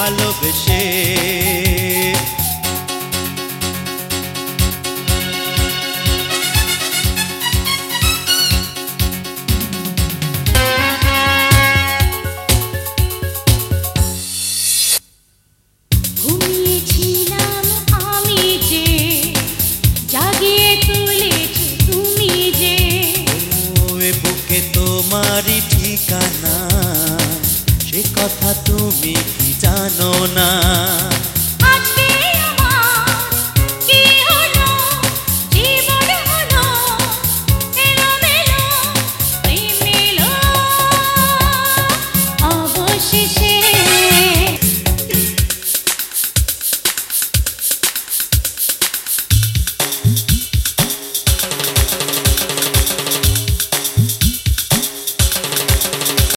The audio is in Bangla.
ভালোবেসে। ঘুমিয়েছিলাম আমি যে, জাগিয়ে তুলেছ তুমি যে। এ বুকে তোমারই ঠিকানা, সে কথা তুমি কি জানো না?